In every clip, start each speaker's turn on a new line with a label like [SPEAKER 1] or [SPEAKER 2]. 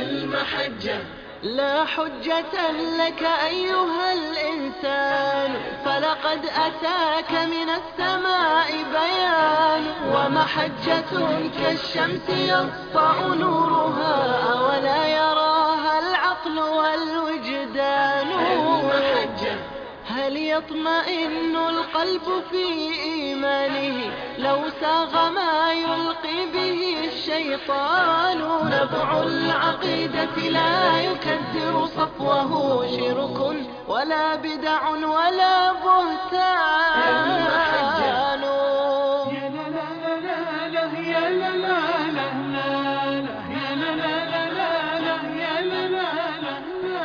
[SPEAKER 1] المحجة لا حجة لك أيها الإنسان، فلقد أتاك من السماء بيان، ومحجة كالشمس يسطع نورها ولا يراها العقل والوجدان. المحجة هل يطمئن القلب في إيمانه لو ساغ ما يلقي به الشيطان؟ نبع العقيدة لا يكدر صفوه شرك ولا بدع ولا بهتان. يا لا لا لا لا يا لا لا لا يا لا لا لا يا لا لا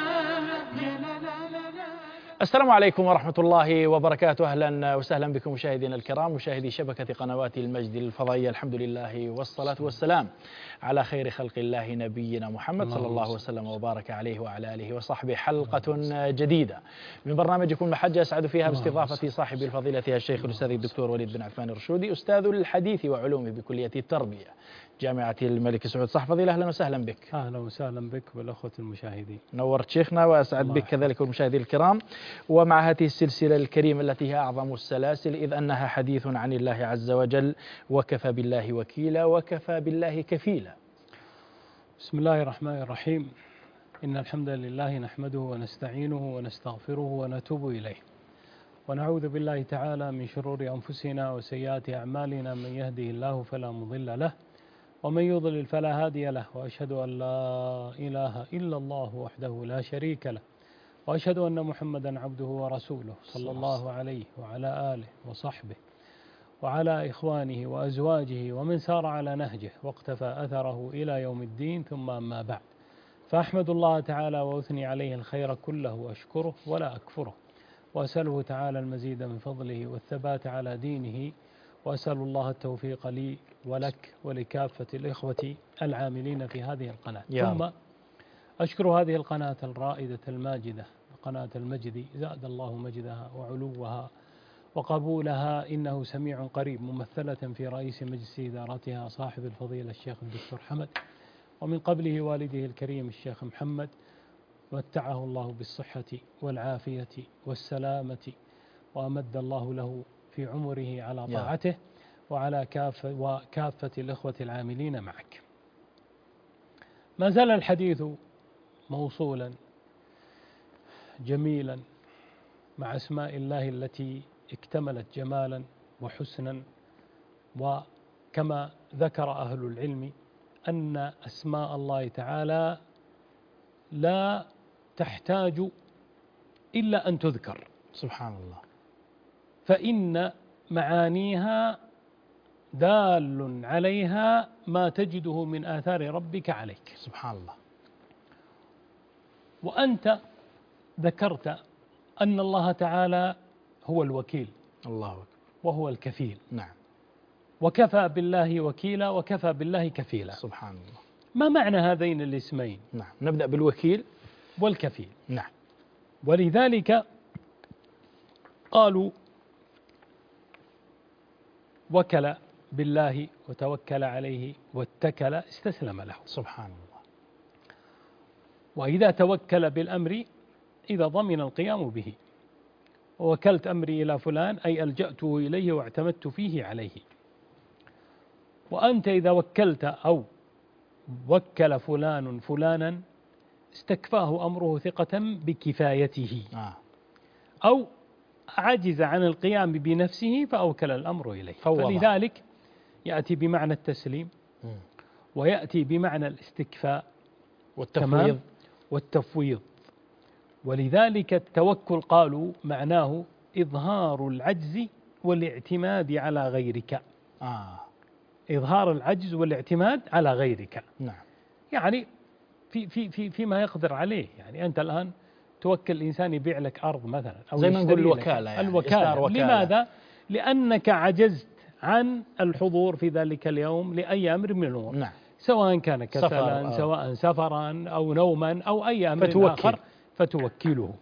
[SPEAKER 2] السلام عليكم ورحمة الله وبركاته. أهلا وسهلا بكم مشاهدينا الكرام، مشاهدي شبكة قنوات المجد الفضائية. الحمد لله والصلاة والسلام على خير خلق الله نبينا محمد صلى الله وسلم وبارك عليه وعلى آله وصحبه. حلقة جديدة من برنامجكم المحجة أسعد فيها باستضافة صاحب الفضيلة الشيخ الأستاذ الدكتور وليد بن عثمان الرشودي، أستاذ الحديث وعلومه بكلية التربية جامعة الملك سعود. صح فضيلة، أهلا وسهلا بك.
[SPEAKER 3] أهلا وسهلا بك والأخوة المشاهدين.
[SPEAKER 2] نورت شيخنا وأسعد بك كذلك المشاهدين الكرام. ومع هذه السلسلة الكريمة التي هي أعظم السلاسل، إذ أنها حديث عن الله عز وجل، وكفى بالله وكيلا وكفى بالله كفيلا.
[SPEAKER 3] بسم الله الرحمن الرحيم. إن الحمد لله نحمده ونستعينه ونستغفره ونتوب إليه، ونعوذ بالله تعالى من شرور أنفسنا وسيئات أعمالنا. من يهده الله فلا مضل له، ومن يضلل فلا هادي له، وأشهد أن لا إله إلا الله وحده لا شريك له، وأشهد أن محمدا عبده ورسوله صلى الله عليه وعلى آله وصحبه وعلى إخوانه وأزواجه ومن سار على نهجه واقتفى أثره إلى يوم الدين. ثم أما بعد، فأحمد الله تعالى وأثني عليه الخير كله وأشكره ولا أكفره، وأسأله تعالى المزيد من فضله والثبات على دينه، وأسأل الله التوفيق لي ولك ولكافة الإخوة العاملين في هذه القناة. ثم أشكر هذه القناة الرائدة الماجدة، قناة المجد، زاد الله مجدها وعلوها وقبولها، إنه سميع قريب، ممثلة في رئيس مجلس إدارتها صاحب الفضيلة الشيخ الدكتور حمد، ومن قبله والده الكريم الشيخ محمد، متعه الله بالصحة والعافية والسلامة، وأمد الله له في عمره على طاعته، وعلى كافة الإخوة العاملين معك. ما زال الحديث موصولا جميلا مع أسماء الله التي اكتملت جمالا وحسنا، وكما ذكر أهل العلم أن أسماء الله تعالى لا تحتاج إلا أن تذكر،
[SPEAKER 2] سبحان الله،
[SPEAKER 3] فإن معانيها دال عليها ما تجده من آثار ربك عليك.
[SPEAKER 2] سبحان الله.
[SPEAKER 3] وأنت ذكرت أن الله تعالى هو الوكيل،
[SPEAKER 2] الله أكبر،
[SPEAKER 3] وهو الكفيل.
[SPEAKER 2] نعم.
[SPEAKER 3] وكفى بالله وكيلا وكفى بالله كفيلا.
[SPEAKER 2] سبحان الله.
[SPEAKER 3] ما معنى هذين الاسمين؟
[SPEAKER 2] نعم، نبدأ بالوكيل
[SPEAKER 3] والكفيل.
[SPEAKER 2] نعم.
[SPEAKER 3] ولذلك قالوا وكل بالله وتوكل عليه واتكل استسلم له.
[SPEAKER 2] سبحان الله.
[SPEAKER 3] وإذا توكل بالأمر إذا ضمن القيام به، ووكلت أمري إلى فلان أي ألجأته إليه واعتمدت فيه عليه. وأنت إذا وكلت أو وكل فلان فلانا استكفاه أمره ثقة بكفايته، أو عجز عن القيام بنفسه فأوكل الأمر إليه. فلذلك يأتي بمعنى التسليم، ويأتي بمعنى الاستكفاء والتفويض. ولذلك التوكل قالوا معناه إظهار العجز والاعتماد على غيرك. إظهار العجز والاعتماد على غيرك.
[SPEAKER 2] نعم.
[SPEAKER 3] يعني فيما يقدر عليه. يعني أنت الآن توكل الإنسان يبيع لك أرض مثلا، أو
[SPEAKER 2] زي ما نقول الوكالة، يعني
[SPEAKER 3] الوكالة. لماذا؟ لأنك عجزت عن الحضور في ذلك اليوم لأي أمر من الأمور.
[SPEAKER 2] نعم.
[SPEAKER 3] سواء كان كسلا، سواء سفرا أو نوما أو أي أمر آخر، فتوكله.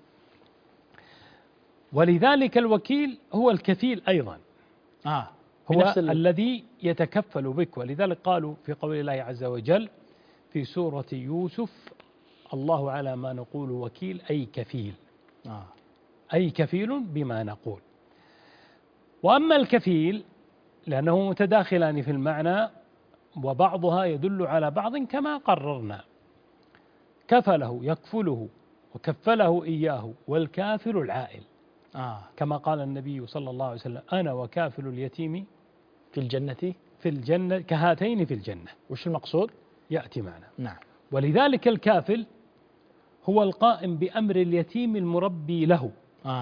[SPEAKER 3] ولذلك الوكيل هو الكفيل أيضا، هو الذي يتكفل بك. ولذلك قالوا في قول الله عز وجل في سورة يوسف: الله على ما نقول وكيل، أي كفيل، أي كفيل بما نقول. وأما الكفيل لأنه متداخلان في المعنى وبعضها يدل على بعض كما قررنا. كفله يكفله وكفله إياه، والكافل العائل، كما قال النبي صلى الله عليه وسلم: أنا وكافل اليتيم في الجنة كهاتين في الجنة.
[SPEAKER 2] وش المقصود؟
[SPEAKER 3] يأتي معنا.
[SPEAKER 2] نعم.
[SPEAKER 3] ولذلك الكافل هو القائم بأمر اليتيم المربي له.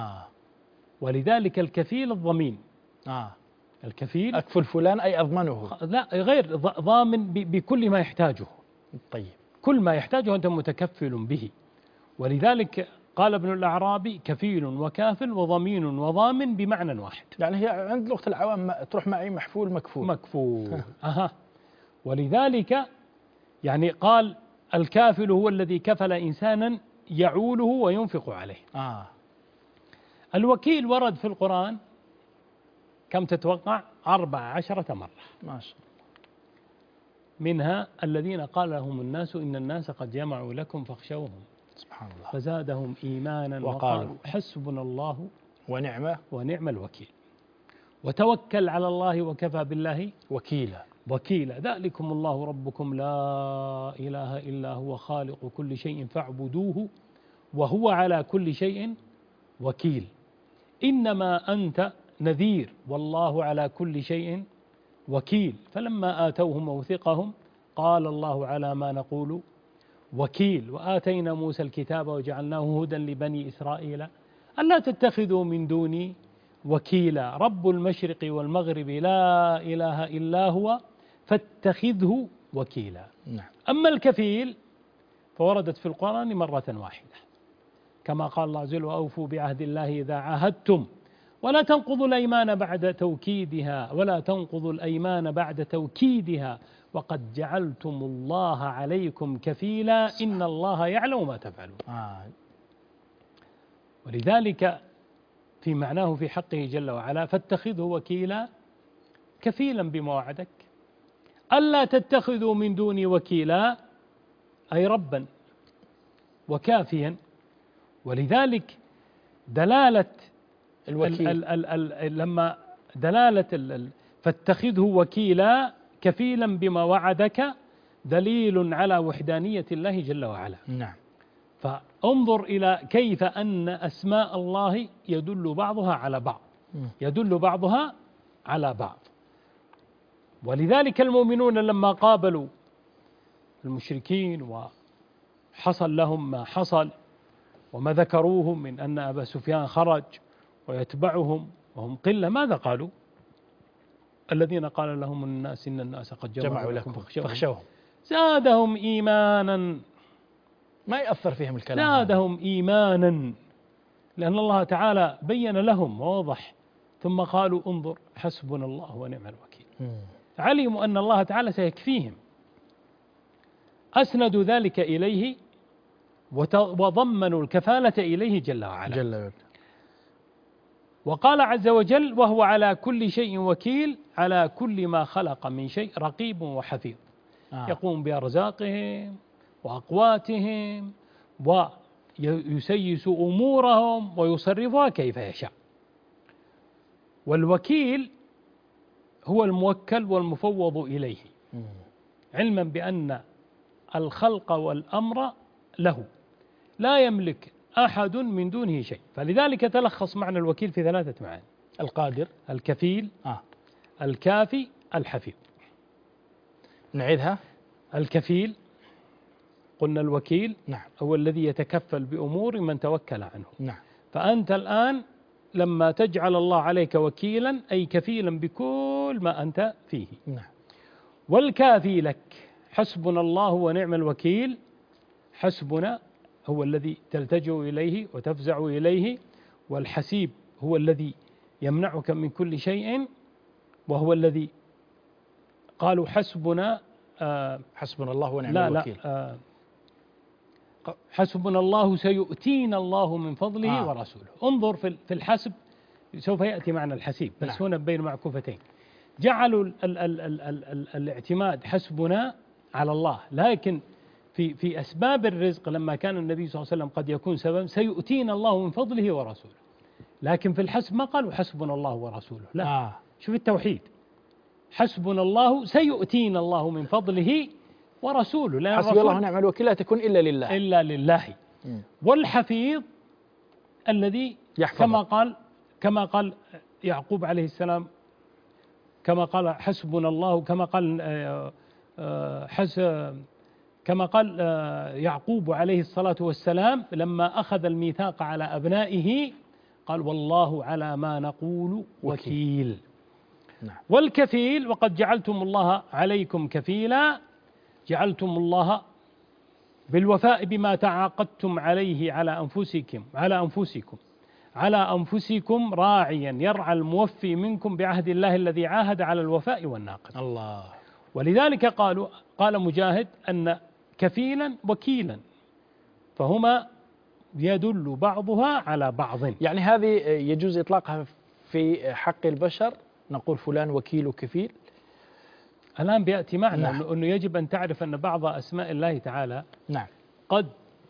[SPEAKER 3] ولذلك الكفيل الضمين. الكفيل
[SPEAKER 2] أكفل فلان أي أضمنه.
[SPEAKER 3] لا، غير ضامن بكل ما يحتاجه.
[SPEAKER 2] طيب،
[SPEAKER 3] كل ما يحتاجه أنت متكفل به. ولذلك قال ابن الأعرابي: كفيل وكافل وضمين وضامن بمعنى واحد.
[SPEAKER 2] يعني هي عند لغة العوام تروح معي محفول مكفول.
[SPEAKER 3] ولذلك يعني قال: الكافل هو الذي كفل إنسانا يعوله وينفق عليه. الوكيل ورد في القرآن كم تتوقع؟ 14 مرة،
[SPEAKER 2] ما شاء الله.
[SPEAKER 3] منها الذين قال لهم الناس إن الناس قد جمعوا لكم فاخشوهم،
[SPEAKER 2] سبحان الله،
[SPEAKER 3] فزادهم إيمانا وقالوا حسبنا الله ونعم الوكيل. وتوكل على الله وكفى بالله وكيلا. ذلكم الله ربكم لا إله إلا هو خالق كل شيء فاعبدوه وهو على كل شيء وكيل. إنما أنت نذير والله على كل شيء وكيل. فلما آتوهم موثقهم قال الله على ما نقول وكيل. وآتينا موسى الكتاب وجعلناه هدى لبني إسرائيل ألا تتخذوا من دوني وكيلا. رب المشرق والمغرب لا إله إلا هو فاتخذه وكيلا. أما الكفيل فوردت في القرآن مرة واحدة، كما قال الله عز وجل: وأوفوا بعهد الله إذا عاهدتم ولا تنقضوا الأيمان بعد توكيدها وقد جعلتم الله عليكم كفيلا إن الله يعلم ما تفعلون. ولذلك في معناه في حقه جل وعلا: فاتخذه وكيلا، كفيلا بما وعدك. ألا تتخذوا من دوني وكيلا، أي ربا وكافيا. ولذلك دلالة
[SPEAKER 2] الوكيل
[SPEAKER 3] لما دلالة فاتخذه وكيلا كفيلا بما وعدك دليل على وحدانية الله جل وعلا.
[SPEAKER 2] نعم.
[SPEAKER 3] فانظر إلى كيف أن أسماء الله يدل بعضها على بعض. ولذلك المؤمنون لما قابلوا المشركين وحصل لهم ما حصل وما ذكروهم من أن أبا سفيان خرج ويتبعهم وهم قلة، ماذا قالوا؟ الذين قال لهم الناس إن الناس قد جمعوا لكم فاخشوهم زادهم إيمانا.
[SPEAKER 2] ما يأثر فيهم الكلام،
[SPEAKER 3] زادهم إيمانا، لأن الله تعالى بين لهم ووضح. ثم قالوا: انظر حسبنا الله ونعم الوكيل. علموا أن الله تعالى سيكفيهم، أسندوا ذلك إليه وضمنوا الكفالة إليه جل وعلا. وقال عز وجل: وهو على كل شيء وكيل، على كل ما خلق من شيء رقيب وحفيظ. يقوم بأرزاقهم وأقواتهم ويسيس أمورهم ويصرفها كيف يشاء. والوكيل هو الموكل والمفوض إليه، علما بأن الخلق والأمر له، لا يملك أحد من دونه شيء. فلذلك تلخص معنى الوكيل في 3 معاني:
[SPEAKER 2] القادر،
[SPEAKER 3] الكفيل، الكافي، الحفيظ.
[SPEAKER 2] نعيدها.
[SPEAKER 3] الكفيل قلنا الوكيل
[SPEAKER 2] نعم.
[SPEAKER 3] هو الذي يتكفل بأمور من توكل عنه.
[SPEAKER 2] نعم.
[SPEAKER 3] فأنت الآن لما تجعل الله عليك وكيلا أي كفيلا بكل ما أنت فيه.
[SPEAKER 2] نعم.
[SPEAKER 3] والكافي لك حسبنا الله ونعم الوكيل. حسبنا هو الذي تلتجئ إليه وتفزع إليه، والحسيب هو الذي يمنعك من كل شيء، وهو الذي قالوا حسبنا
[SPEAKER 2] حسبنا الله ونعم الوكيل.
[SPEAKER 3] حسبنا الله سيؤتينا الله من فضله ورسوله. انظر في الحسب، سوف يأتي معنى الحسيب بس. نعم. هنا بين معكوفتين جعلوا الاعتماد حسبنا على الله، لكن في أسباب الرزق لما كان النبي صلى الله عليه وسلم قد يكون سبب سيؤتينا الله من فضله ورسوله، لكن في الحسب ما قالوا حسبنا الله ورسوله، لا شوف التوحيد، حسبنا الله سيؤتينا الله من فضله ورسوله، لأن
[SPEAKER 2] حسبي الله ونعم الوكيل لا تكون إلا لله.
[SPEAKER 3] والحفيظ الذي
[SPEAKER 2] يحفظ.
[SPEAKER 3] كما قال يعقوب عليه السلام، كما قال حسبنا الله، كما قال يعقوب عليه الصلاة والسلام لما أخذ الميثاق على أبنائه قال والله على ما نقول وكيل.
[SPEAKER 2] نعم.
[SPEAKER 3] والكفيل وقد جعلتم الله عليكم كفيلا، جعلتم الله بالوفاء بما تعاقدتم عليه على أنفسكم راعيا يرعى الموفي منكم بعهد الله الذي عاهد على الوفاء والناقض.
[SPEAKER 2] الله.
[SPEAKER 3] ولذلك قال مجاهد أن كفيلا وكيلا فهما يدل بعضها على بعض.
[SPEAKER 2] يعني هذه يجوز إطلاقها في حق البشر، نقول فلان وكيل وكفيل.
[SPEAKER 3] الآن بيأتي معنا أنه يجب أن تعرف أن بعض أسماء الله تعالى
[SPEAKER 2] نعم
[SPEAKER 3] قد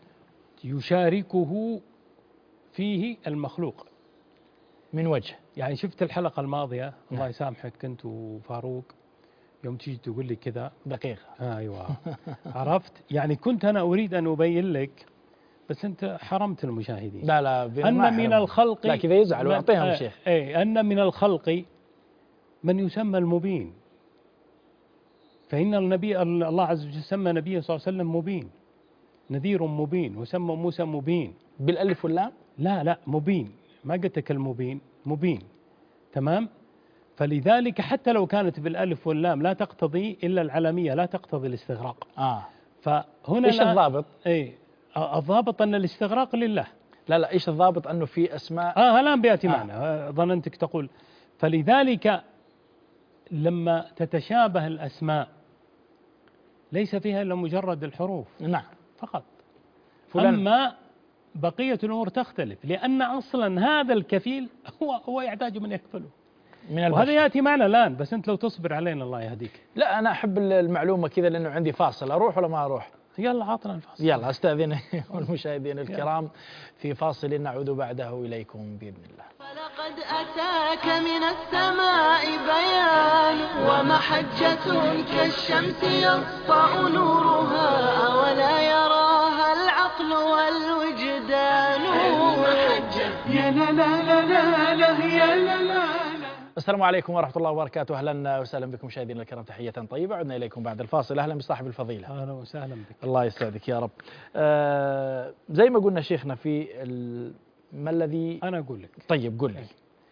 [SPEAKER 3] يشاركه فيه المخلوق
[SPEAKER 2] من وجه.
[SPEAKER 3] يعني شفت الحلقة الماضية الله يسامحك كنت وفاروق يوم تيجي تقول لي كذا
[SPEAKER 2] دقيقة.
[SPEAKER 3] أيوة عرفت، يعني كنت أنا أريد أن أبين لك بس أنت حرمت المشاهدين.
[SPEAKER 2] لا
[SPEAKER 3] أن من الخلق،
[SPEAKER 2] لا كذا يزعلوا، أعطيهم الشيخ.
[SPEAKER 3] أن من الخلق من يسمى المبين، فإن الله عز وجل سمى نبيه صلى الله عليه وسلم مبين، نذير مبين، وسمى موسى مبين
[SPEAKER 2] بالألف واللام.
[SPEAKER 3] لا مبين، ما قلت لك المبين، مبين. تمام. فلذلك حتى لو كانت بالألف واللام لا تقتضي إلا العلمية، لا تقتضي الاستغراق. فهنا
[SPEAKER 2] إيش الضابط؟
[SPEAKER 3] الضابط أن الاستغراق لله.
[SPEAKER 2] لا إيش الضابط أنه في أسماء
[SPEAKER 3] الآن بيأتي معنا. ظننتك تقول فلذلك لما تتشابه الأسماء ليس فيها إلا مجرد الحروف.
[SPEAKER 2] نعم
[SPEAKER 3] فقط. أما بقية الأمور تختلف، لأن أصلا هذا الكفيل هو يحتاج من يكفله
[SPEAKER 2] من البشر.
[SPEAKER 3] وهذا يأتي معنا الآن، بس أنت لو تصبر علينا الله يهديك.
[SPEAKER 2] لا أنا أحب المعلومة كذا لأنه عندي فاصل، أروح ولا ما أروح؟
[SPEAKER 3] يلا عطنا الفاصل.
[SPEAKER 2] يلا أستأذن والمشاهدين الكرام في فاصل نعود بعده إليكم بإذن الله.
[SPEAKER 1] فلقد أتاك من السماء بيان ومحجة كالشمس يسطع نورها، أولا يراها العقل والوجدان. يا لا لا لا لا لا يا لا لا.
[SPEAKER 2] السلام عليكم ورحمة الله وبركاته، أهلا وسهلا بكم مشاهدينا الكرام، تحية طيبة. عدنا إليكم بعد الفاصل. أهلا بصاحب الفضيلة.
[SPEAKER 3] أهلا وسهلا بك.
[SPEAKER 2] الله يسعدك يا رب. زي ما قلنا شيخنا في ما الذي
[SPEAKER 3] أنا أقول لك.
[SPEAKER 2] طيب قل لي.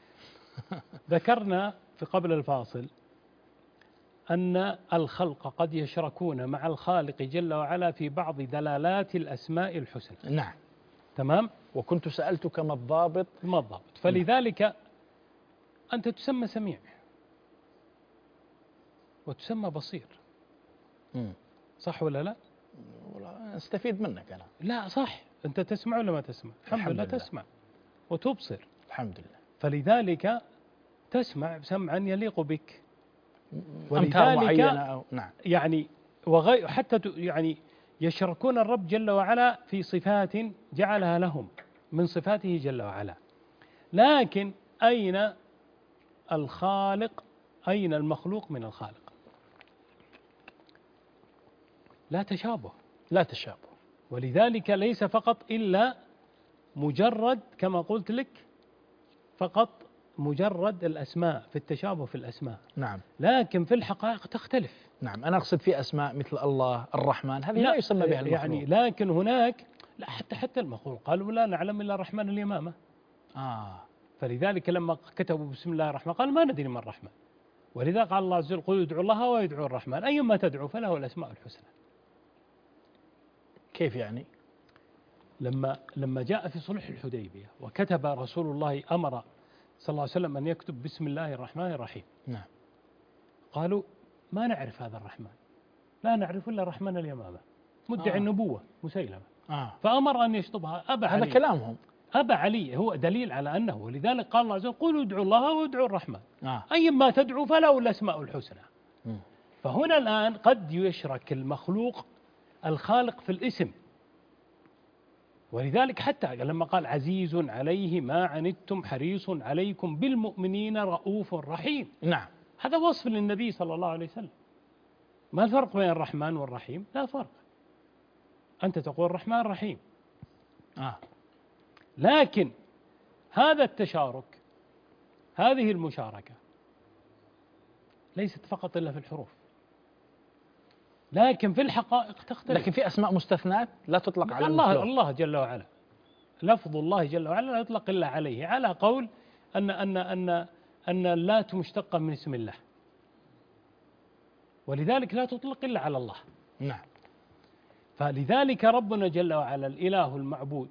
[SPEAKER 3] ذكرنا في قبل الفاصل أن الخلق قد يشركون مع الخالق جل وعلا في بعض دلالات الأسماء الحسنى.
[SPEAKER 2] نعم.
[SPEAKER 3] تمام.
[SPEAKER 2] وكنت سألتك ما الضابط؟
[SPEAKER 3] فلذلك أنت تسمى سميع وتسمى بصير. صح ولا لا؟
[SPEAKER 2] استفيد منك أنا.
[SPEAKER 3] لا صح، أنت تسمع ولا ما تسمع؟ الحمد لله تسمع وتبصر
[SPEAKER 2] الحمد لله.
[SPEAKER 3] فلذلك تسمع سمعا يليق بك،
[SPEAKER 2] ولذلك نعم
[SPEAKER 3] يعني حتى يعني يشركون الرب جل وعلا في صفات جعلها لهم من صفاته جل وعلا. لكن أين الخالق؟ أين المخلوق من الخالق؟ لا تشابه. ولذلك ليس فقط إلا مجرد كما قلت لك فقط مجرد الأسماء في التشابه في الأسماء.
[SPEAKER 2] نعم.
[SPEAKER 3] لكن في الحقائق تختلف.
[SPEAKER 2] نعم. أنا أقصد في أسماء مثل الله الرحمن، هذه لا يسمى بها المخلوق.
[SPEAKER 3] يعني لكن هناك لا، حتى المخلوق قالوا لا نعلم إلا الرحمن اليمامة. فلذلك لما كتبوا بسم الله الرحمن قال ما ندري من الرحمن، ولذا قال الله عز وجل قل ادعوا الله ويدعوا الرحمن أيما تدعوا فله الأسماء الحسنى.
[SPEAKER 2] كيف يعني؟
[SPEAKER 3] لما جاء في صلح الحديبية وكتب رسول الله أمر صلى الله عليه وسلم أن يكتب بسم الله الرحمن الرحيم.
[SPEAKER 2] نعم.
[SPEAKER 3] قالوا ما نعرف هذا الرحمن، لا نعرف إلا الرحمن اليمامة مدعي النبوة مسيلمة. فأمر أن يشطبها.
[SPEAKER 2] هذا كلامهم.
[SPEAKER 3] أبى علي، هو دليل على أنه، ولذلك قال الله عز وجل قولوا ادعوا الله وادعوا الرحمن أيما تدعوا فله الأسماء الحسنى. فهنا الآن قد يشرك المخلوق الخالق في الاسم. ولذلك حتى لما قال عزيز عليه ما عنتم حريص عليكم بالمؤمنين رؤوف رحيم،
[SPEAKER 2] نعم.
[SPEAKER 3] هذا وصف للنبي صلى الله عليه وسلم. ما الفرق بين الرحمن والرحيم؟ لا فرق. أنت تقول الرحمن رحيم، لكن هذا التشارك، هذه المشاركة ليست فقط إلا في الحروف، لكن في الحقائق تختلف.
[SPEAKER 2] لكن في أسماء مستثنات لا تطلق على
[SPEAKER 3] الله جل وعلا، لفظ الله جل وعلا لا يطلق إلا عليه، على قول أن اللات مشتقة من اسم الله، ولذلك لا تطلق إلا على الله.
[SPEAKER 2] نعم.
[SPEAKER 3] فلذلك ربنا جل وعلا الإله المعبود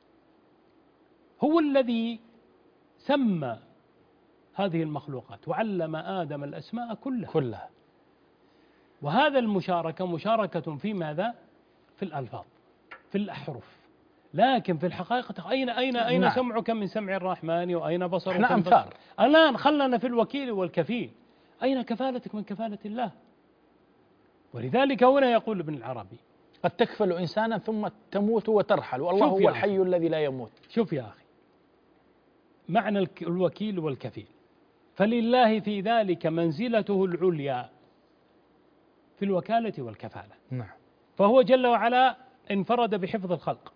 [SPEAKER 3] هو الذي سمى هذه المخلوقات وعلم آدم الأسماء كلها. وهذا المشاركة مشاركة في ماذا؟ في الألفاظ، في الأحرف، لكن في الحقائق أين
[SPEAKER 2] نعم.
[SPEAKER 3] سمعك من سمع الرحمن وأين بصرك
[SPEAKER 2] احنا
[SPEAKER 3] من
[SPEAKER 2] أمثال.
[SPEAKER 3] الآن خلنا في الوكيل والكفيل، أين كفالتك من كفالة الله؟ ولذلك هنا يقول ابن العربي
[SPEAKER 2] قد تكفل إنسانا ثم تموت وترحل، والله هو الحي الذي لا يموت.
[SPEAKER 3] شوف يا أخي معنى الوكيل والكفيل، فلله في ذلك منزلته العليا في الوكالة والكفالة.
[SPEAKER 2] نعم.
[SPEAKER 3] فهو جل وعلا انفرد بحفظ الخلق،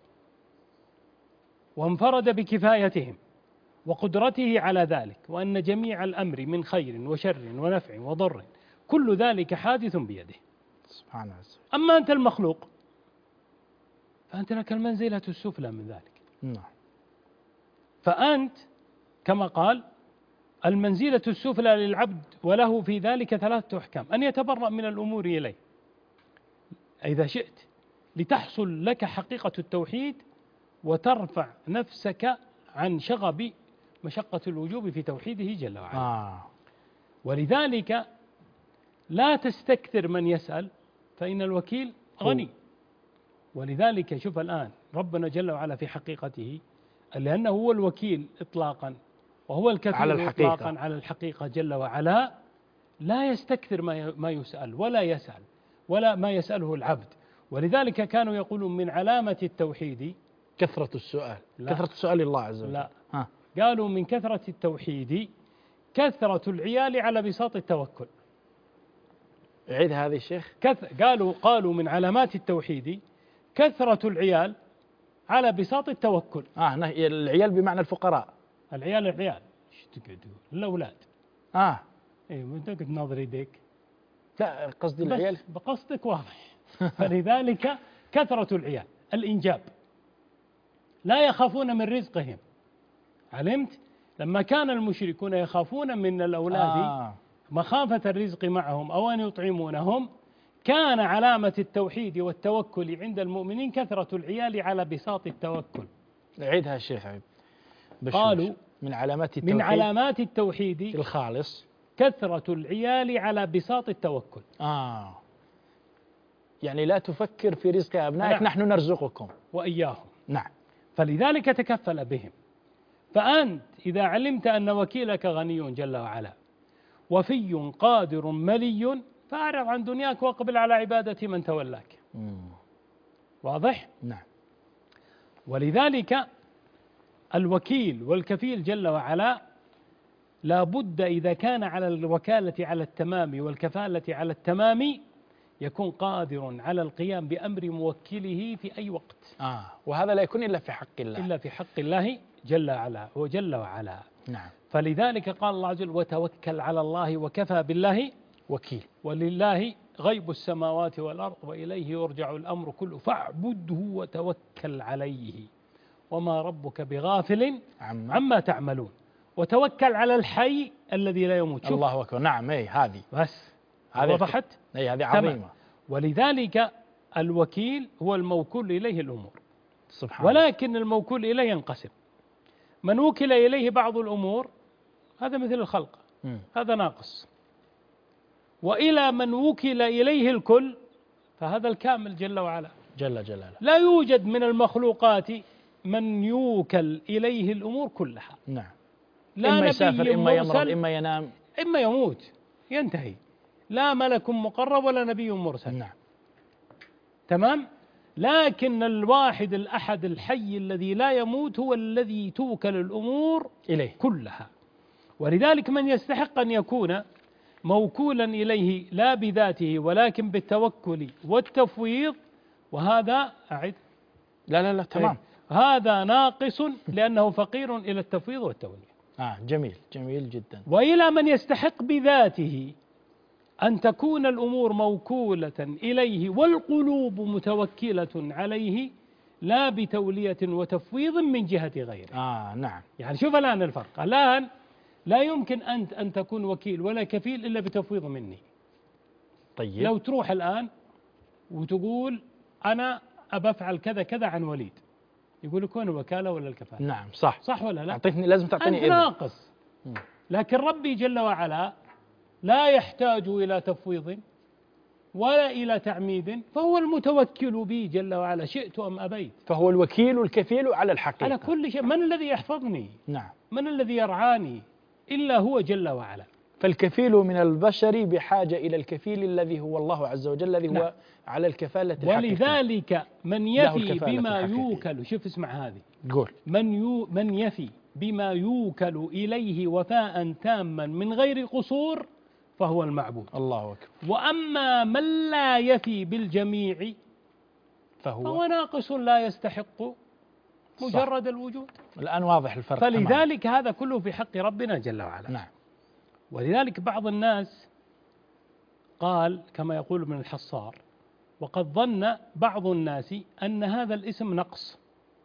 [SPEAKER 3] وانفرد بكفايتهم وقدرته على ذلك، وأن جميع الأمر من خير وشر ونفع وضر كل ذلك حادث بيده
[SPEAKER 2] سبحانه وتعالى.
[SPEAKER 3] أما أنت المخلوق فأنت لك المنزلة السفلى من ذلك.
[SPEAKER 2] نعم.
[SPEAKER 3] فأنت كما قال المنزلة السفلى للعبد وله في ذلك 3 أحكام: أن يتبرأ من الأمور إليه إذا شئت لتحصل لك حقيقة التوحيد، وترفع نفسك عن شغب مشقة الوجوب في توحيده جل وعلا. ولذلك لا تستكثر من يسأل، فإن الوكيل غني. ولذلك شوف الآن ربنا جل وعلا في حقيقته، لأنه هو الوكيل إطلاقا وهو الكفيل إطلاقا على الحقيقة جل وعلا، لا يستكثر ما يسأل ولا يسأل ولا ما يسأله العبد. ولذلك كانوا يقولون من علامة التوحيد
[SPEAKER 2] كثرة السؤال. كثرة السؤال الله عز وجل.
[SPEAKER 3] لا. قالوا من كثرة التوحيد كثرة العيال على بساط التوكل.
[SPEAKER 2] عيد هذه الشيخ.
[SPEAKER 3] قالوا من علامات التوحيد كثرة العيال على بساط التوكل.
[SPEAKER 2] العيال بمعنى الفقراء.
[SPEAKER 3] العيال ايش تقعدوا؟ الأولاد. ايوه انت قد ناظر يديك.
[SPEAKER 2] لا قصدي العيال.
[SPEAKER 3] بقصدك واضح. فلذلك كثرة العيال، الإنجاب، لا يخافون من رزقهم. علمت؟ لما كان المشركون يخافون من الأولاد مخافة الرزق معهم أو أن يطعمونهم، كان علامة التوحيد والتوكل عند المؤمنين كثرة العيال على بساط التوكل.
[SPEAKER 2] عيدها الشيخ عيد.
[SPEAKER 3] قالوا
[SPEAKER 2] من علامات التوحيد الخالص
[SPEAKER 3] كثرة العيال على بساط التوكل.
[SPEAKER 2] يعني لا تفكر في رزق أبنائك. نحن نرزقكم
[SPEAKER 3] وإياهم.
[SPEAKER 2] نعم.
[SPEAKER 3] فلذلك تكفل بهم. فأنت إذا علمت أن وكيلك غني جل وعلا وفي قادر ملي، فأعرض عن دنياك واقبل على عبادة من تولاك. واضح؟
[SPEAKER 2] نعم.
[SPEAKER 3] ولذلك الوكيل والكفيل جل وعلا لا بد إذا كان على الوكالة على التمام والكفالة على التمام يكون قادر على القيام بأمر موكله في أي وقت.
[SPEAKER 2] وهذا لا يكون إلا في حق الله.
[SPEAKER 3] إلا في حق الله جل وعلا وجل وعلا.
[SPEAKER 2] نعم.
[SPEAKER 3] فلذلك قال الله عز وجل: وتوكل على الله وكفى بالله
[SPEAKER 2] وكيل.
[SPEAKER 3] ولله غيب السماوات والأرض وإليه يرجع الأمر كله فاعبده وتوكل عليه وما ربك بغافل عما تعملون. وتوكل على الحي الذي لا يموت.
[SPEAKER 2] الله أكبر. نعم. هذه
[SPEAKER 3] بس وضحت.
[SPEAKER 2] هذه عظيمة.
[SPEAKER 3] ولذلك الوكيل هو الموكول إليه الأمور
[SPEAKER 2] سبحان.
[SPEAKER 3] ولكن الموكول إليه ينقسم: من وكل إليه بعض الأمور هذا مثل الخلق، هذا ناقص، وإلى من وكل إليه الكل فهذا الكامل جل وعلا
[SPEAKER 2] جل جلاله.
[SPEAKER 3] لا يوجد من المخلوقات من يوكل إليه الأمور كلها.
[SPEAKER 2] نعم.
[SPEAKER 3] لا
[SPEAKER 2] إما يسافر، إما يمرض،
[SPEAKER 3] إما
[SPEAKER 2] ينام،
[SPEAKER 3] إما يموت، ينتهي. لا ملك مقرب ولا نبي مرسل.
[SPEAKER 2] نعم.
[SPEAKER 3] تمام. لكن الواحد الأحد الحي الذي لا يموت هو الذي توكل الأمور
[SPEAKER 2] إليه
[SPEAKER 3] كلها. ولذلك من يستحق أن يكون موكولا إليه لا بذاته ولكن بالتوكل والتفويض، وهذا أعد
[SPEAKER 2] لا تمام.
[SPEAKER 3] هذا ناقص لأنه فقير إلى التفويض والتولية.
[SPEAKER 2] جميل جميل جدا.
[SPEAKER 3] وإلى من يستحق بذاته أن تكون الأمور موكولة إليه والقلوب متوكلة عليه لا بتولية وتفويض من جهة غيره.
[SPEAKER 2] نعم.
[SPEAKER 3] يعني شوف الآن الفرق. الآن لا يمكن أنت أن تكون وكيل ولا كفيل إلا بتفويض مني.
[SPEAKER 2] طيب
[SPEAKER 3] لو تروح الآن وتقول أنا أفعل كذا كذا عن وليد، يقول لك وين الوكالة ولا الكفالة؟
[SPEAKER 2] نعم صح
[SPEAKER 3] ولا لا؟
[SPEAKER 2] لازم تعطيني
[SPEAKER 3] أنت
[SPEAKER 2] إذن.
[SPEAKER 3] ناقص. لكن ربي جل وعلا لا يحتاج إلى تفويض ولا إلى تعميد، فهو المتوكل بي جل وعلا شئت أم أبيت.
[SPEAKER 2] فهو الوكيل الكفيل على الحقيقة،
[SPEAKER 3] على كل شيء. من الذي يحفظني؟
[SPEAKER 2] نعم.
[SPEAKER 3] من الذي يرعاني إلا هو جل وعلا.
[SPEAKER 2] فالكفيل من البشر بحاجة إلى الكفيل الذي هو الله عز وجل، الذي هو على الكفالة الحقيقية.
[SPEAKER 3] ولذلك من يفي بما يوكل، شوف اسمع هذه،
[SPEAKER 2] قول.
[SPEAKER 3] من يفي بما يوكل إليه وفاء تاما من غير قصور فهو المعبود.
[SPEAKER 2] الله أكبر.
[SPEAKER 3] وأما من لا يفي بالجميع فهو ناقص لا يستحق مجرد الوجود.
[SPEAKER 2] الآن واضح الفرق.
[SPEAKER 3] فلذلك هذا كله في حق ربنا جل وعلا.
[SPEAKER 2] نعم.
[SPEAKER 3] ولذلك بعض الناس قال كما يقول ابن الحصار: وقد ظن بعض الناس أن هذا الاسم نقص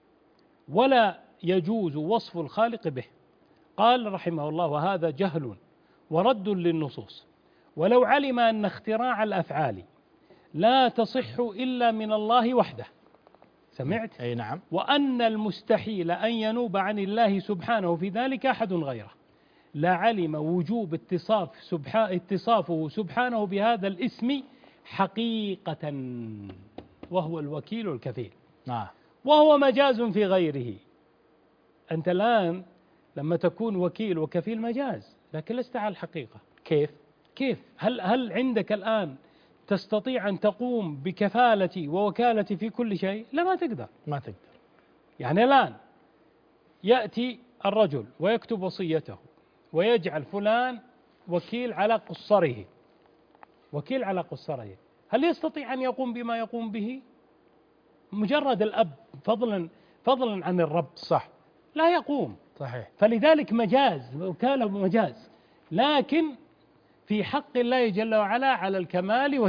[SPEAKER 3] ولا يجوز وصف الخالق به. قال رحمه الله: وهذا جهل ورد للنصوص، ولو علم أن اختراع الأفعال لا تصح إلا من الله وحده. سمعت؟
[SPEAKER 2] أي نعم.
[SPEAKER 3] وأن المستحيل أن ينوب عن الله سبحانه في ذلك أحد غيره، لعلم وجوب اتصافه سبحانه بهذا الاسم حقيقة، وهو الوكيل الكفيل، وهو مجاز في غيره. أنت الآن لما تكون وكيل وكفيل مجاز، لكن لست على الحقيقة. كيف؟ هل عندك الآن تستطيع أن تقوم بكفالتي ووكالتي في كل شيء؟ لا، ما تقدر. يعني الآن يأتي الرجل ويكتب وصيته ويجعل فلان وكيل على قصره، هل يستطيع أن يقوم بما يقوم به؟ مجرد الأب، فضلا عن الرب،
[SPEAKER 2] صح،
[SPEAKER 3] لا يقوم.
[SPEAKER 2] صحيح.
[SPEAKER 3] فلذلك مجاز، وكالة مجاز، لكن في حق الله جل وعلا على الكمال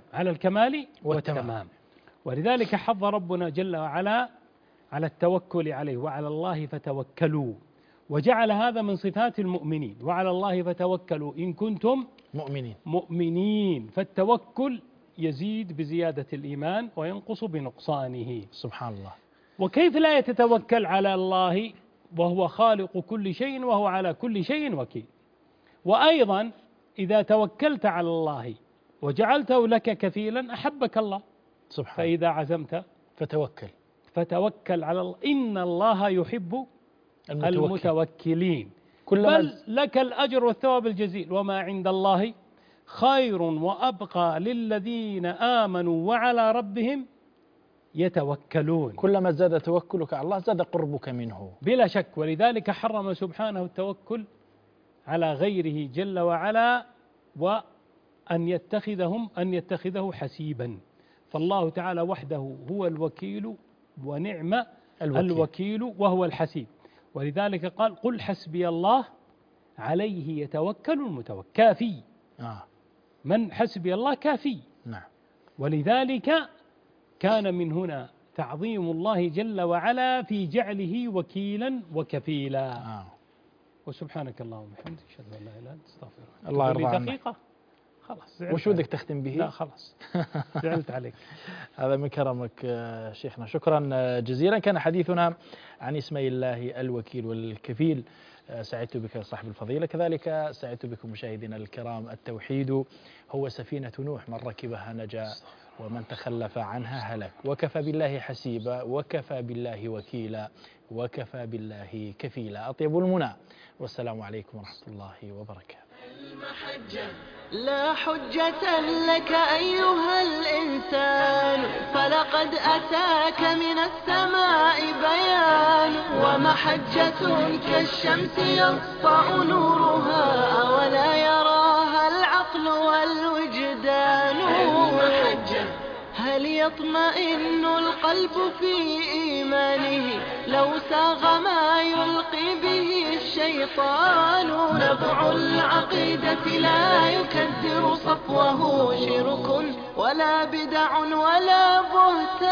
[SPEAKER 3] والتمام. ولذلك حض ربنا جل وعلا على التوكل عليه: وعلى الله فتوكلوا، وجعل هذا من صفات المؤمنين: وعلى الله فتوكلوا إن كنتم مؤمنين. فالتوكل يزيد بزيادة الإيمان وينقص بنقصانه.
[SPEAKER 2] سبحان الله.
[SPEAKER 3] وكيف لا يتتوكل على الله وهو خالق كل شيء وهو على كل شيء وكيل؟ وأيضا إذا توكلت على الله وجعلته لك كفيلا أحبك الله سبحانه. فإذا عزمت فتوكل على الله، إن الله يحب المتوكلين. بل لك الأجر والثواب الجزيل، وما عند الله خير وأبقى للذين آمنوا وعلى ربهم يتوكلون.
[SPEAKER 2] كلما زاد توكلك على الله زاد قربك منه
[SPEAKER 3] بلا شك. ولذلك حرم سبحانه التوكل على غيره جل وعلا، وأن يتخذه حسيبا. فالله تعالى وحده هو الوكيل، ونعم الوكيل وهو الحسيب. ولذلك قال: قل حسبي الله عليه يتوكل المتوكل. كافي. من حسبي الله كافي.
[SPEAKER 2] نعم.
[SPEAKER 3] ولذلك كان من هنا تعظيم الله جل وعلا في جعله وكيلا وكفيلا. وسبحانك اللهم وبحمدك اشهد ان لا اله الا انت استغفرك.
[SPEAKER 2] الله يرضى عنك.
[SPEAKER 3] دقيقة خلاص.
[SPEAKER 2] وش ودك تختم به؟
[SPEAKER 3] لا خلاص زعلت عليك.
[SPEAKER 2] هذا من كرمك شيخنا، شكرا جزيلا. كان حديثنا عن اسمي الله الوكيل والكفيل. سعدت بك صاحب الفضيلة، كذلك سعدت بكم مشاهدينا الكرام. التوحيد هو سفينة نوح، من ركبها نجا ومن تخلف عنها هلك. وكفى بالله حسيبا، وكفى بالله وكيلا، وكفى بالله كفيلا. أطيب المنى، والسلام عليكم ورحمة الله وبركاته.
[SPEAKER 1] لا حجة لك أيها الإنسان، فلقد أتاك من السماء بيان. ومحجة كالشمس يسطع نورها، أولا يراها العقل والوجدان. هل يطمئن القلب في إيمانه لو ساغ ما يلقي به الشيطان؟ نبع العقيدة لا يكدر صفوه شرك ولا بدع ولا بهتان.